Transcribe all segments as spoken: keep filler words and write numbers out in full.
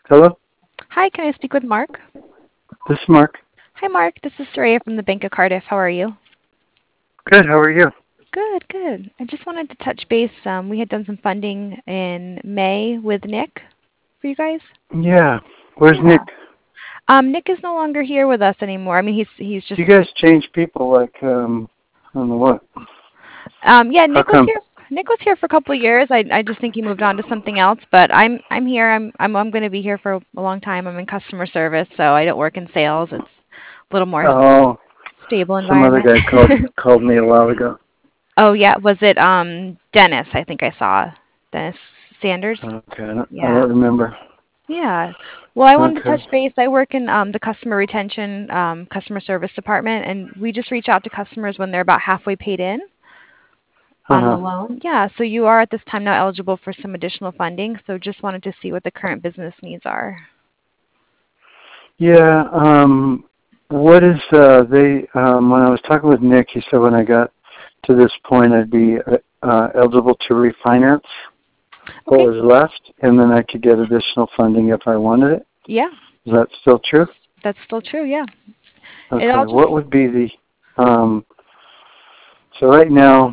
Hello, Hi, can I speak with Mark? this is Mark. Hi, Mark. This is Soraya from the Bank of Cardiff. How are you? Good, how are you? Good, good. I just wanted to touch base. Um, we had done some funding in May with Nick for you guys. Yeah, where's Nick? Yeah. Um, Nick is no longer here with us anymore. I mean, he's he's just. You guys change people like, um, I don't know what. Um, yeah, How Nick was come? here. Nick was here for a couple of years. I I just think he moved on to something else. But I'm I'm here. I'm I'm I'm going to be here for a long time. I'm in customer service, so I don't work in sales. It's a little more Oh, stable some other environment. guy called called me a while ago. Oh yeah, was it um Dennis? I think I saw Dennis Sanders. Okay, I don't, I Yeah. don't remember. Yeah. Well, I wanted to Okay. touch base. I work in um the customer retention um customer service department, and we just reach out to customers when they're about halfway paid in on the Uh-huh. loan. Yeah, so you are at this time now eligible for some additional funding, so just wanted to see what the current business needs are. Yeah, um, what is, uh, they, um, when I was talking with Nick, he said when I got to this point I'd be, uh, uh, eligible to refinance what Okay. was left, and then I could get additional funding if I wanted it. Yeah. Is that still true? That's still true. Yeah. It Okay, all just what would be the, um, so right now,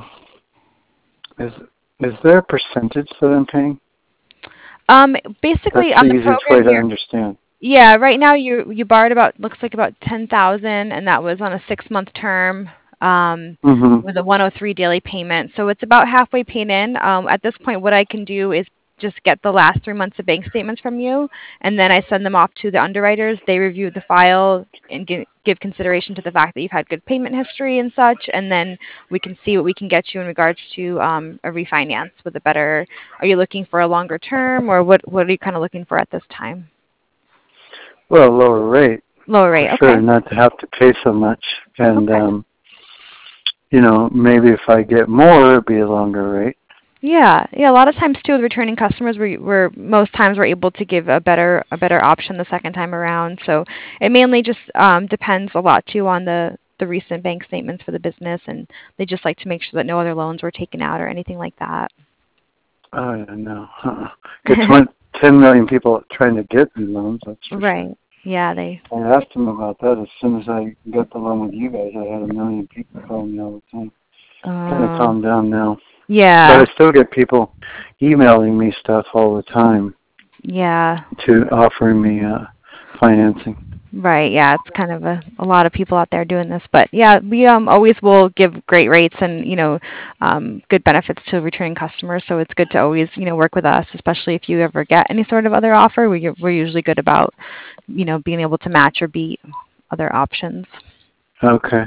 is is there a percentage that I'm paying? um That's basically the on the easiest way program to here. understand. Yeah, right now you you borrowed about looks like about ten thousand, and that was on a six month term um, Mm-hmm. with a one hundred three daily payment. So it's about halfway paid in. Um, at this point, what I can do is just get the last three months of bank statements from you, and then I send them off to the underwriters. They review the file and give, give consideration to the fact that you've had good payment history and such, and then we can see what we can get you in regards to um, a refinance with a better. Are you looking for a longer term, or what? What are you kind of looking for at this time? Well, lower rate Lower for rate. sure, Okay. not to have to pay so much, and Okay. um, you know, maybe if I get more, it'd be a longer rate. Yeah. Yeah. A lot of times too, with returning customers, we we're most times we're able to give a better a better option the second time around. So it mainly just um, depends a lot too on the the recent bank statements for the business, and they just like to make sure that no other loans were taken out or anything like that. Oh, yeah, no. Uh-uh. Get twenty, ten million people trying to get me loans, that's for sure. Right. Yeah. They. I asked them about that as soon as I got the loan with you guys. I had a million people calling me all the time. Kind of Uh. calmed down now. But Yeah. I still get people emailing me stuff all the time Yeah. to offering me uh, financing. Right. Yeah, it's kind of a a lot of people out there doing this, but yeah, we um always will give great rates and, you know, um good benefits to returning customers, so it's good to always, you know, work with us, especially if you ever get any sort of other offer. We we're usually good about, you know, being able to match or beat other options. Okay.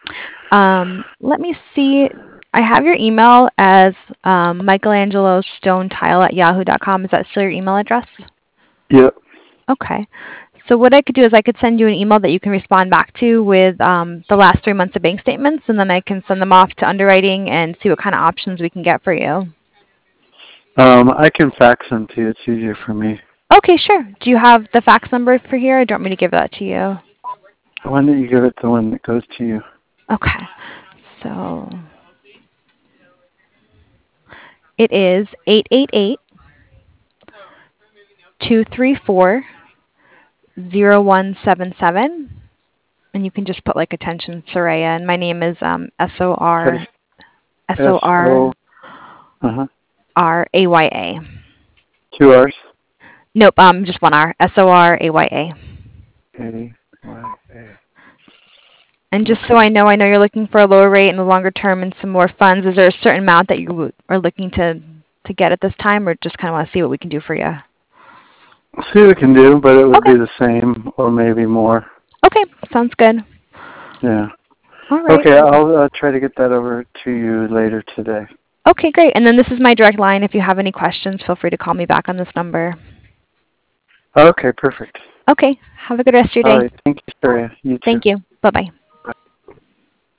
Um let me see. I have your email as um Michelangelo Stone Tile at yahoo dot com. Is that still your email address? Yep. Okay. So what I could do is I could send you an email that you can respond back to with um, the last three months of bank statements, and then I can send them off to underwriting and see what kind of options we can get for you. Um, I can fax them to you. It's easier for me. Okay, sure. Do you have the fax number for here, or do you want me to give that to you? Why don't you give it the one that goes to you? Okay. So it is eight eight eight, two three four, zero one seven seven, and you can just put like attention Soraya, and my name is um, S O How do R you, S S O R O, uh-huh, R A Y A. two R's? Nope, um, just one R. S O R A Y A. A, Y, A. And just so Okay. I know, I know you're looking for a lower rate and a longer term and some more funds. Is there a certain amount that you are looking to to get at this time, or just kind of want to see what we can do for you? See what we can do, but it would Okay. be the same or maybe more. Okay. Sounds good. Yeah. All right. Okay, I'll uh, try to get that over to you later today. Okay, great. And then this is my direct line. If you have any questions, feel free to call me back on this number. Okay, perfect. Okay. Have a good rest of your All day. right. Thank you, Sarah. You too. Thank you. Bye bye.